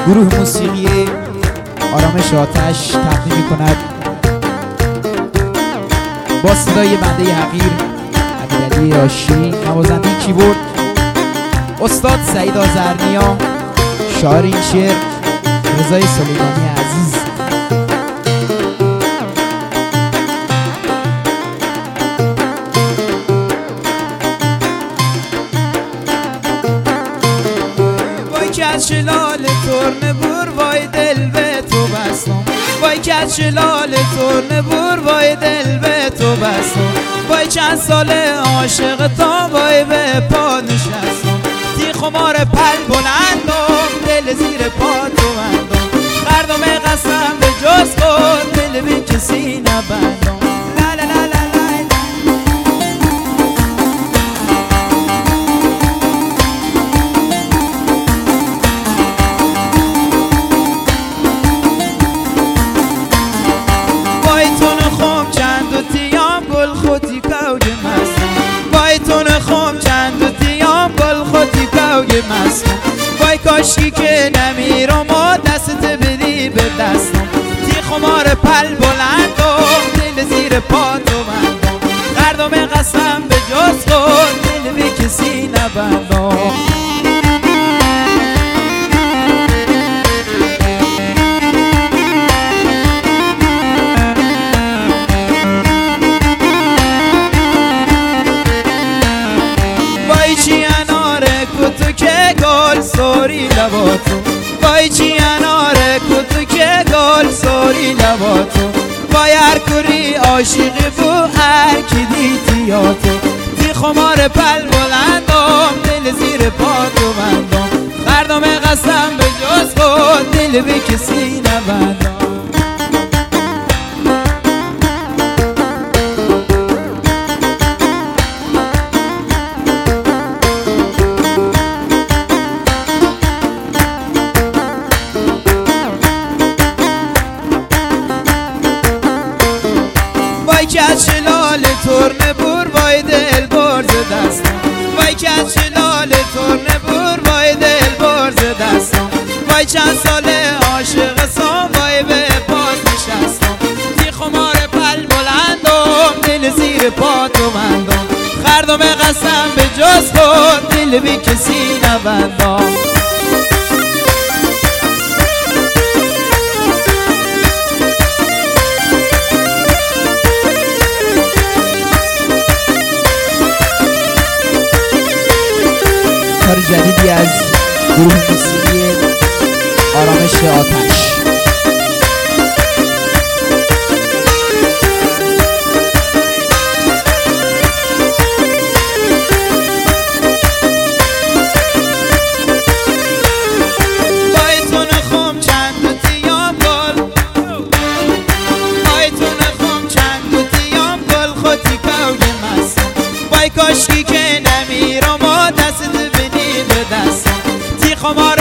گروه موسیقی آرامش آتش تقدیم می‌کند با صدای بنده حقیر امیرعلی راشی، نوازنده کیبورد استاد سعید آذرنیا، شاعر این شعر رضای سلیمانی عزیز. وای که از شلال ترن بور وای دل به تو بستم، وای که از شلال ترن بور وای دل به تو بستم، وای چند سال عاشق تا وای به پا نشستم، تی خمار پل بلندم دل زیر پا تو بندم، خردم قسم به جز خود دل به کسی نبندم. لا لا لا لا وای کاشکی که نمیرم و دستت بدی به دستم، تی خمار پل بلندم دل زیر پا تو بندم، خردم قسم به جز خود دل به کسی نبندم. وای چی اناره کتو که گل سوری لباتو، وای چی اناره کتو که گل سوری لباتو، وای هر کوری عاشقی بو هر کی دیتیاتو، تی خمار پل بلندم دل زیر پا تو بندم، خردم قسم به جز خود دل به کسی نبندم. وای که از شلال ترن بور وای دل برز دستم، وای که از شلال ترن بور وای دل برز دستم، وای چند سال عاشق سام وای به پاس نشستم، تی خمار پل بلندم دل زیر پا تو بندم، خردم قسم به جز خود دل به کسی نبندم. کار جدیدی از گروه موسیقی آرامش آتش. وای تو نخم چند تیام گل، وای تو نخم چند تیام گل خودی کوی مست، وای کاشکی که نمیرم و دست بدی به دستم، تی خمار